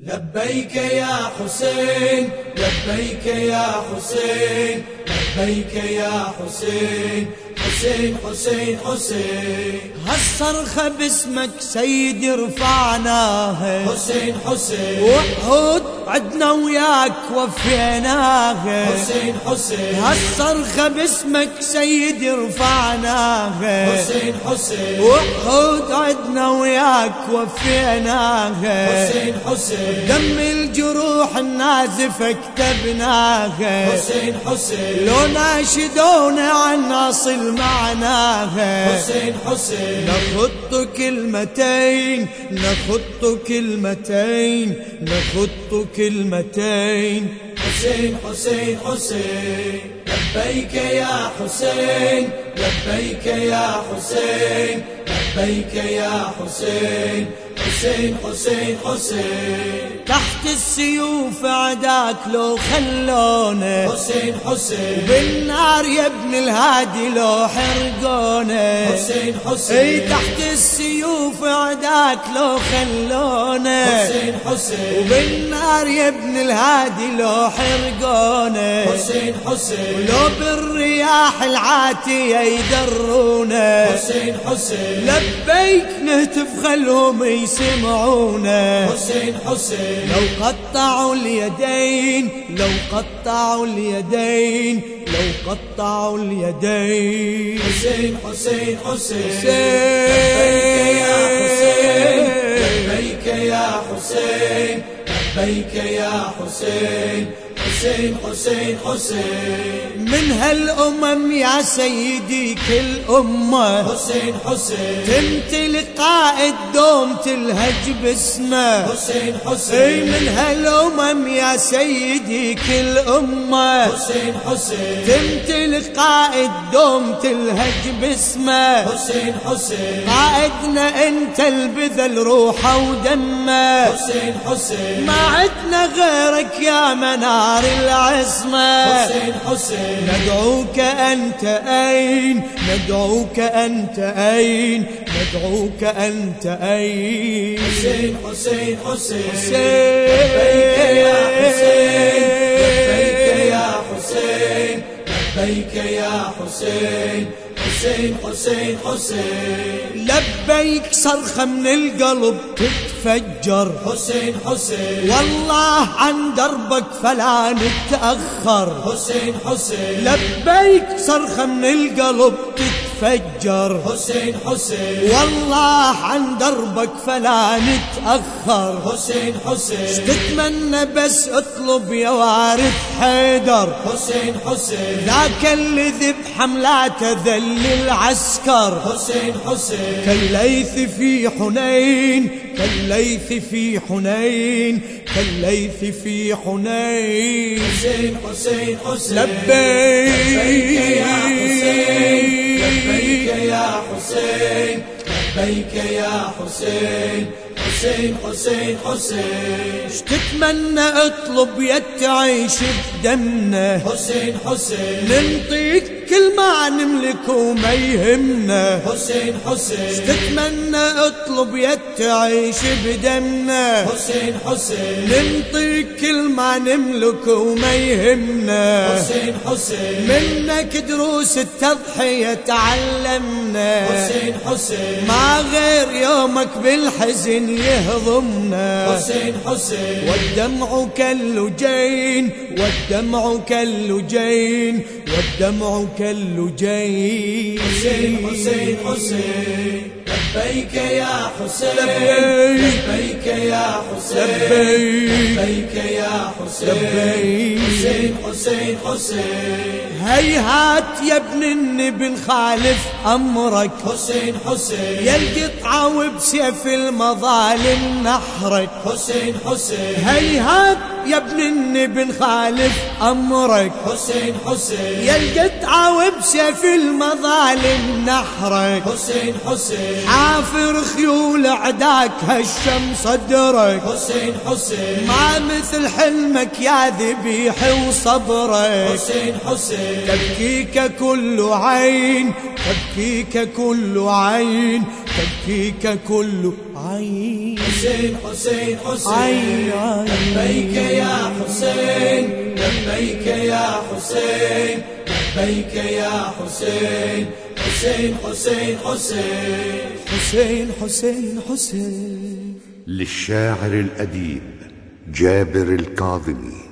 لبيك يا حسين لبيك يا حسين لبيك يا حسين حسين حسين حسين. هالصرخة باسمك سيدي رفعناها حسين حسين وعهود عدنا وياك وفيناها حسين حسين. هالصرخة باسمك سيدي رفعناها حسين حسين وعهود عدنا وياك وفيناها حسين حسين. دم الجروح النازفة كتبناها حسين حسين لو ناشدونا عن أصل معناها حسين حسين. نخط كلمتين نخط كلمتين نخط كلمتين. حسين حسين حسين لبيك يا حسين لبيك يا حسين لبيك يا حسين حسين حسين حسين. تحت السيوف عداك لو خلونا حسين حسين بالنار يا ابن الهادي لو حرقونا حسين اي حسين تحت السيوف عداك لو خلونا حسين حسين وبالنار يا ابن الهادي لو حرقونا حسين حسين لو بالرياح العاتية يدرونا حسين حسين لبيك نهتف خلهم يسمعونا حسين حسين. لو قطعوا اليدين لو قطعوا اليدين لو قطعوا اليدين. حسين حسين حسين لبيك يا حسين لبيك يا حسين حسين حسين حسين. من هالأمم يا سيدي كل أمة حسين حسين تمتلك قائد دوم تلهج باسمه حسين اي حسين من هالأمم يا سيدي كل أمة حسين حسين تمتلك قائد دوم تلهج باسمه حسين حسين. قائدنا انت البذل روحه ودمه حسين حسين ما عدنا غيرك يا منار العصمة حسين حسين. ندعوك أنت أين ندعوك أنت أين ندعوك أنت أين. حسين حسين حسين لبيك يا حسين لبيك يا حسين لبيك يا حسين حسين حسين حسين. لبيك صرخة من القلب تتفجر حسين حسين والله عن دربك فلا نتأخر. حسين حسين لبيك صرخة من القلب تتفجر حسين حسين والله عن دربك فلا نتأخر. حسين حسين تتمنى بس اطلب يا وارث حيدر حسين حسين. ذاك اللي ذب حملاته ذل العسكر. حسين حسين كالليث في حنين كالليث في حنين كالليث في حنين. حسين حسين حسين لبيك يا حسين لبيك يا حسين لبيك يا حسين حسين حسين حسين. تتمنى اطلب يا تعيش بدمنا حسين حسين ننطيك كل ما نملك وما يهمنا. حسين حسين تتمنى اطلب يا تعيش بدمنا حسين حسين ننطيك كل ما نملك وما يهمنا. حسين حسين منك دروس التضحية تعلمنا حسين حسين ما غير يومك بالحزن يهضمنا. حسين حسين والدمع كاللجين والدمع كاللجين والدمع كاللجين. حسين حسين حسين لبيك يا حسين لبيك يا حسين لبيك يا حسين حسين حسين حسين. هيهات يا ابن النبي نخالف أمرك حسين حسين يا القطعة وبسيف المظالم نحرك. حسين حسين هيهات يا ابن النبي نخالف أمرك حسين حسين يا القطعة وبسيف المظالم نحرك. حسين حسين حافر خيول عداك هشم صدرك. حسين حسين ما مثل حلمك يا ذبيح وصبرك. حسين حسين تبكيك كل عين تبكيك كل عين تبكيك كل عين. حسين حسين عين حسين لبيك يا حسين لبيك يا حسين لبيك يا حسين حسين حسين حسين حسين حسين حسين. للشاعر الأديب جابر الكاظمي.